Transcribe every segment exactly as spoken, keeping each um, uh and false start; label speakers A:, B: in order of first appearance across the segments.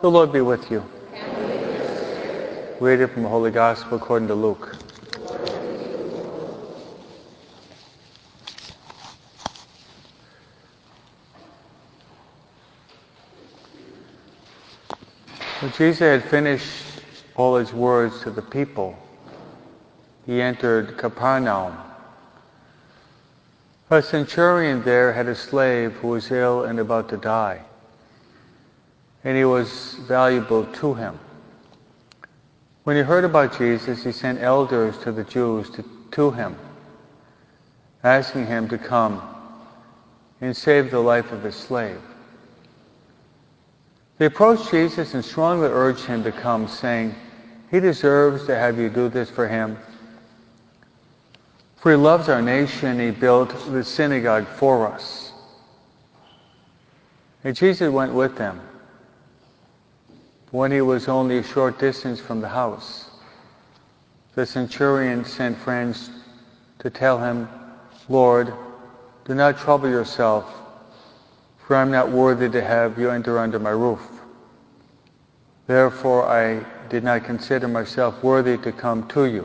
A: The Lord be with you. Reading from the Holy Gospel according to Luke. When Jesus had finished all his words to the people, he entered Capernaum. A centurion there had a slave who was ill and about to die, and he was valuable to him. When he heard about Jesus, he sent elders to the Jews to, to him, asking him to come and save the life of his slave. They approached Jesus and strongly urged him to come, saying, "He deserves to have you do this for him. For he loves our nation, he built the synagogue for us." And Jesus went with them. When he was only a short distance from the house, the centurion sent friends to tell him, "Lord, do not trouble yourself, for I am not worthy to have you enter under my roof. Therefore I did not consider myself worthy to come to you.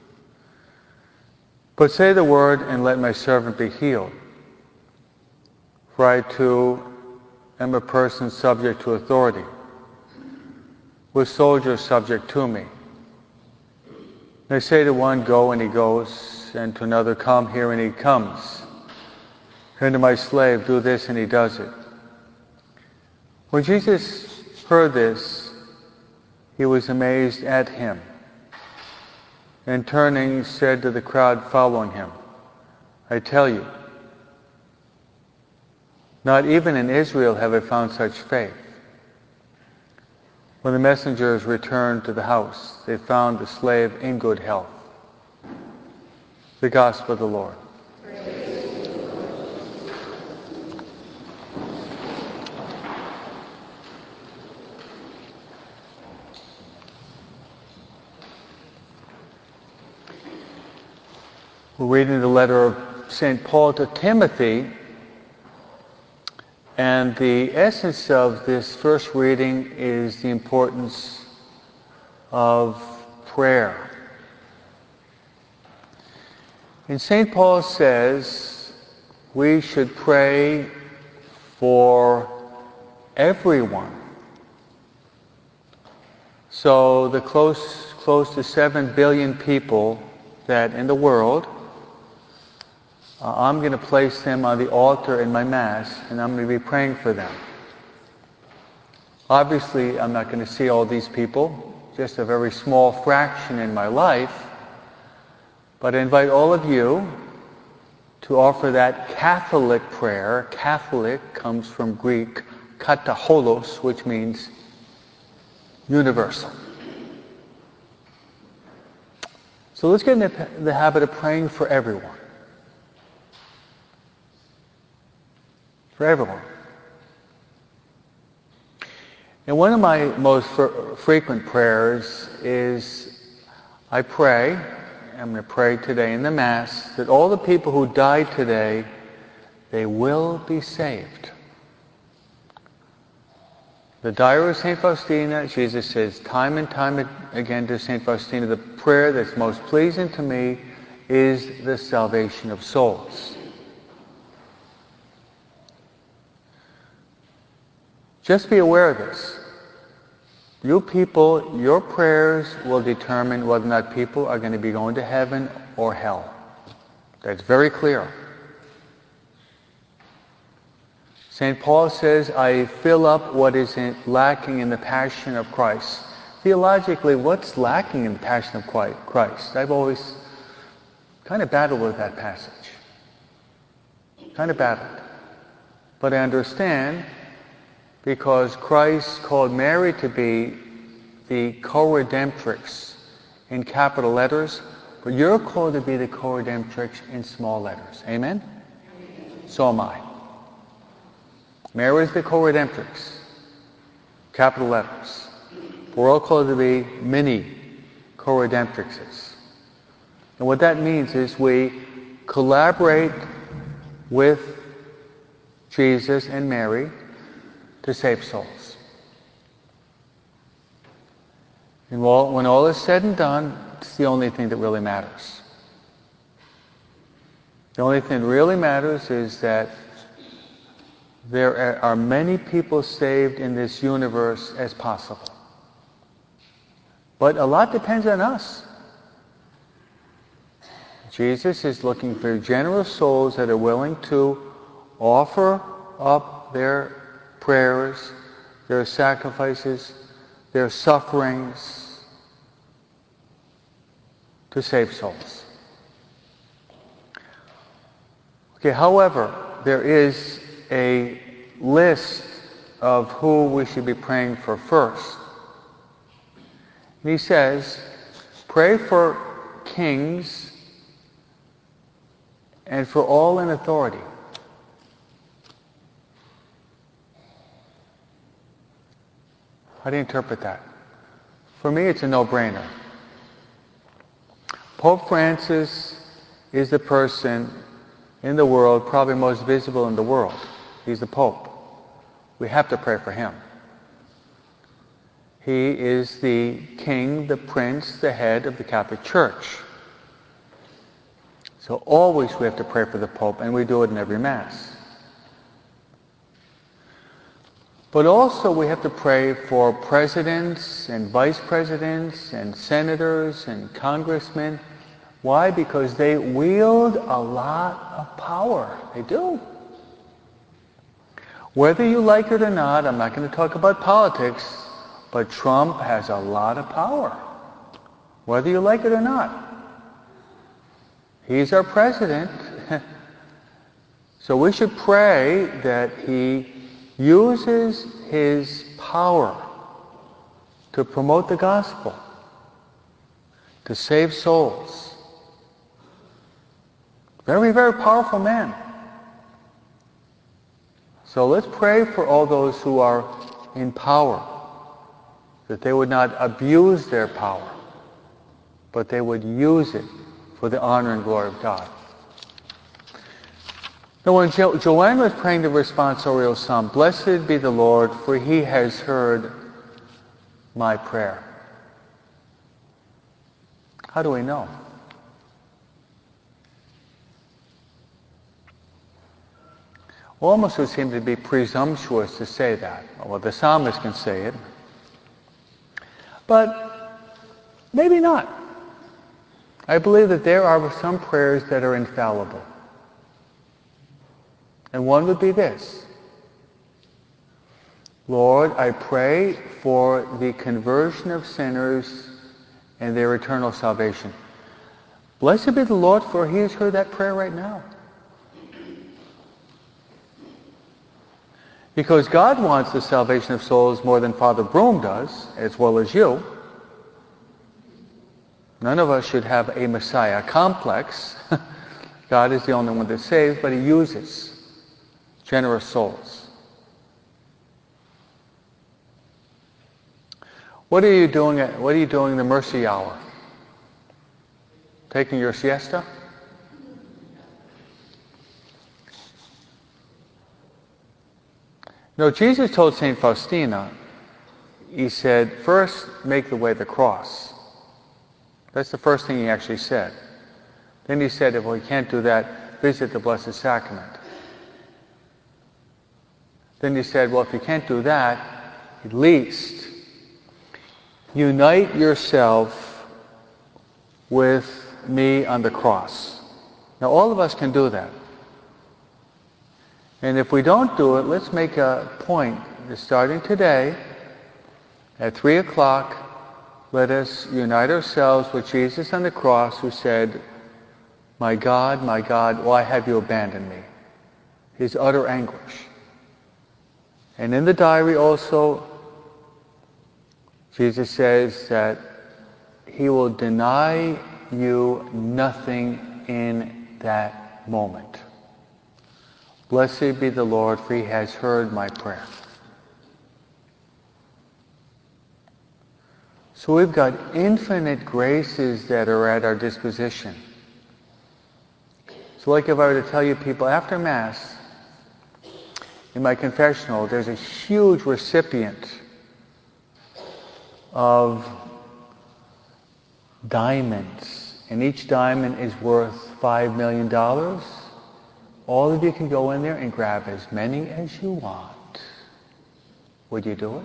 A: But say the word and let my servant be healed. For I too am a person subject to authority, with soldiers subject to me. They say to one, 'Go,' and he goes, and to another, 'Come here,' and he comes. And to my slave, 'Do this,' and he does it." When Jesus heard this, he was amazed at him, and turning, said to the crowd following him, "I tell you, not even in Israel have I found such faith." When the messengers returned to the house, they found the slave in good health. The Gospel of the Lord. We're reading the letter of Saint Paul to Timothy, and the essence of this first reading is the importance of prayer. And Saint Paul says we should pray for everyone. So the close, close to seven billion people that in the world, Uh, I'm going to place them on the altar in my Mass, and I'm going to be praying for them. Obviously, I'm not going to see all these people, just a very small fraction in my life, but I invite all of you to offer that Catholic prayer. Catholic comes from Greek kataholos, which means universal. So let's get in the, the habit of praying for everyone. For everyone. And one of my most fr- frequent prayers is, I pray, I'm going to pray today in the Mass, that all the people who died today, they will be saved. The Diary of Saint Faustina, Jesus says time and time again to Saint Faustina, the prayer that's most pleasing to me is the salvation of souls. Just be aware of this. You people, your prayers will determine whether or not people are going to be going to heaven or hell. That's very clear. Saint Paul says, I fill up what is in, lacking in the passion of Christ. Theologically, what's lacking in the passion of Christ? I've always kind of battled with that passage. Kind of battled. But I understand, because Christ called Mary to be the co-redemptrix in capital letters, but you're called to be the co-redemptrix in small letters. Amen? So am I. Mary is the co-redemptrix, capital letters. We're all called to be mini co-redemptrixes. And what that means is we collaborate with Jesus and Mary to save souls. And when all is said and done, it's the only thing that really matters. The only thing that really matters is that there are many people saved in this universe as possible. But a lot depends on us. Jesus is looking for generous souls that are willing to offer up their prayers, their sacrifices, their sufferings to save souls. Okay, however, there is a list of who we should be praying for first. And he says, pray for kings and for all in authority. How do you interpret that? For me, it's a no-brainer. Pope Francis is the person in the world probably most visible in the world. He's the Pope. We have to pray for him. He is the king, the prince, the head of the Catholic Church. So always we have to pray for the Pope, and we do it in every Mass. But also we have to pray for presidents and vice presidents and senators and congressmen. Why? Because they wield a lot of power. They do. Whether you like it or not, I'm not going to talk about politics, but Trump has a lot of power. Whether you like it or not. He's our president. So we should pray that he uses his power to promote the gospel, to save souls. Very, very powerful man. So let's pray for all those who are in power, that they would not abuse their power, but they would use it for the honor and glory of God. Now when jo- Joanne was praying the responsorial psalm, blessed be the Lord, for he has heard my prayer. How do we know? Almost would seem to be presumptuous to say that. Well, the psalmist can say it. But maybe not. I believe that there are some prayers that are infallible. And one would be this. Lord, I pray for the conversion of sinners and their eternal salvation. Blessed be the Lord, for he has heard that prayer right now. Because God wants the salvation of souls more than Father Broom does, as well as you. None of us should have a Messiah complex. God is the only one that saves, but he uses generous souls. What are you doing at, what are you doing in the mercy hour? Taking your siesta? No, Jesus told Saint Faustina, he said, first make the way the cross. That's the first thing he actually said. Then he said, if we can't do that, visit the Blessed Sacrament. Then he said, well, if you can't do that, at least unite yourself with me on the cross. Now, all of us can do that. And if we don't do it, let's make a point that starting today, at three o'clock, let us unite ourselves with Jesus on the cross, who said, my God, my God, why have you abandoned me? His utter anguish. And in the diary also, Jesus says that he will deny you nothing in that moment. Blessed be the Lord, for he has heard my prayer. So we've got infinite graces that are at our disposition. So like if I were to tell you people, after Mass, in my confessional, there's a huge recipient of diamonds, and each diamond is worth five million dollars. All of you can go in there and grab as many as you want. Would you do it?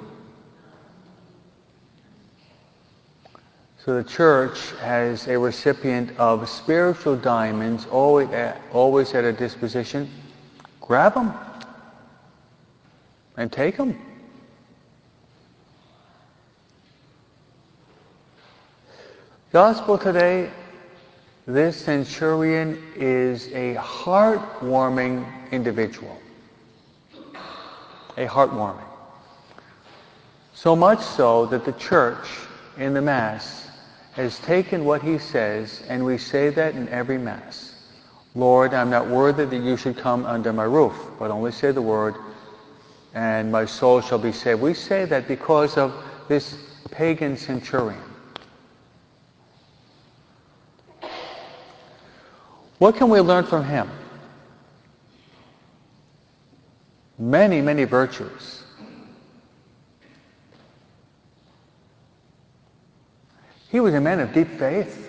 A: So the church has a recipient of spiritual diamonds always at, always at a disposition. Grab them and take them. Gospel today, this centurion is a heartwarming individual. A heartwarming. So much so that the church in the Mass has taken what he says, and we say that in every Mass. Lord, I'm not worthy that you should come under my roof, but only say the word, and my soul shall be saved. We say that because of this pagan centurion. What can we learn from him? Many, many virtues. He was a man of deep faith.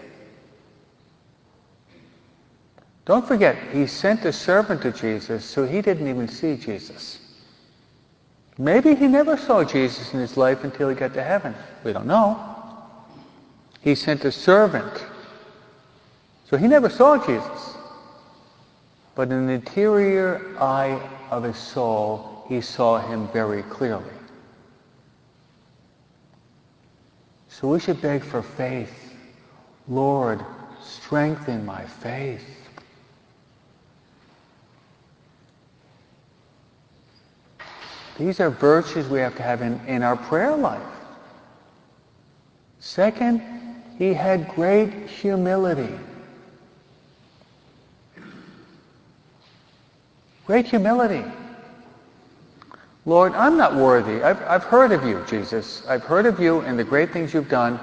A: Don't forget, he sent a servant to Jesus, so he didn't even see Jesus. Maybe he never saw Jesus in his life until he got to heaven. We don't know. He sent a servant. So he never saw Jesus. But in the interior eye of his soul, he saw him very clearly. So we should beg for faith. Lord, strengthen my faith. These are virtues we have to have in, in our prayer life. Second, he had great humility. Great humility. Lord, I'm not worthy. I've, I've heard of you, Jesus. I've heard of you and the great things you've done.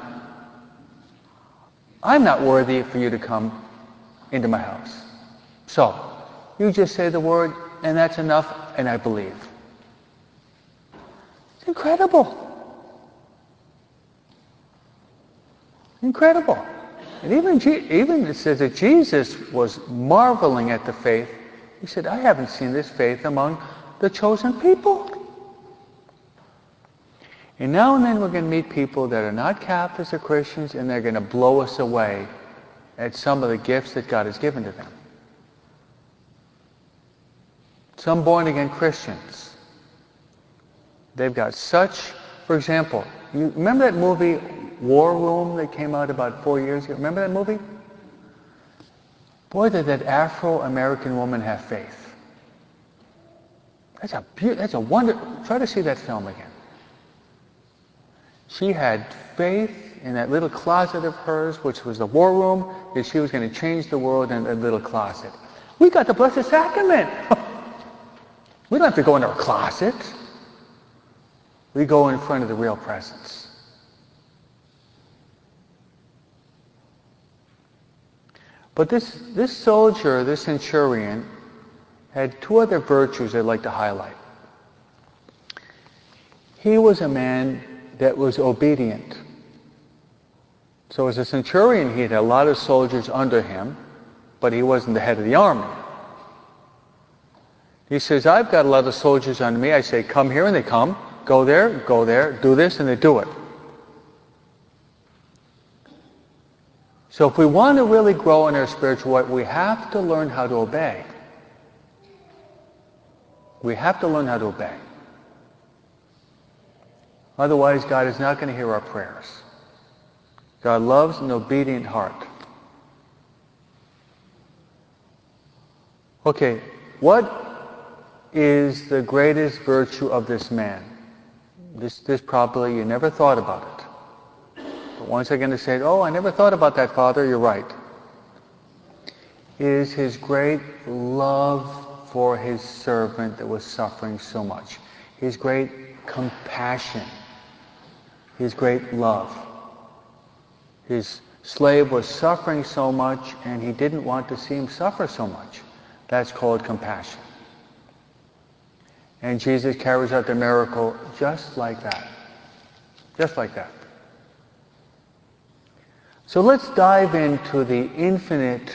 A: I'm not worthy for you to come into my house. So, you just say the word, and that's enough, and I believe. It's incredible. Incredible. And even, even it says that Jesus was marveling at the faith. He said, I haven't seen this faith among the chosen people. And now and then we're going to meet people that are not Catholics or Christians, and they're going to blow us away at some of the gifts that God has given to them. Some born-again Christians, they've got such, for example, you remember that movie War Room that came out about four years ago? Remember that movie? Boy, did that Afro-American woman have faith. That's a be- that's a wonder. Try to see that film again. She had faith in that little closet of hers, which was the war room, that she was going to change the world in that little closet. We got the Blessed Sacrament. We don't have to go in our closet. We go in front of the real presence. But this, this soldier, this centurion, had two other virtues I'd like to highlight. He was a man that was obedient. So as a centurion, he had a lot of soldiers under him, but he wasn't the head of the army. He says, I've got a lot of soldiers under me. I say, come here, and they come. Go there, go there, do this, and they do it. So if we want to really grow in our spiritual life, we have to learn how to obey. We have to learn how to obey. Otherwise, God is not going to hear our prayers. God loves an obedient heart. Okay, what is the greatest virtue of this man? This, this probably, you never thought about it. But once again to say, oh, I never thought about that, Father, you're right. It is his great love for his servant that was suffering so much. His great compassion. His great love. His slave was suffering so much, and he didn't want to see him suffer so much. That's called compassion. And Jesus carries out the miracle just like that. Just like that. So let's dive into the infinite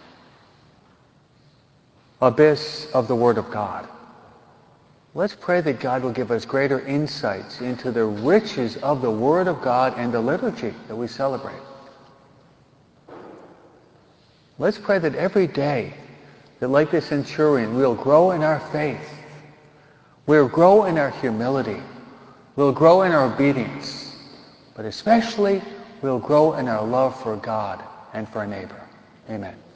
A: abyss of the Word of God. Let's pray that God will give us greater insights into the riches of the Word of God and the liturgy that we celebrate. Let's pray that every day, that like the centurion, we'll grow in our faith. We'll grow in our humility. We'll grow in our obedience. But especially, we'll grow in our love for God and for our neighbor. Amen.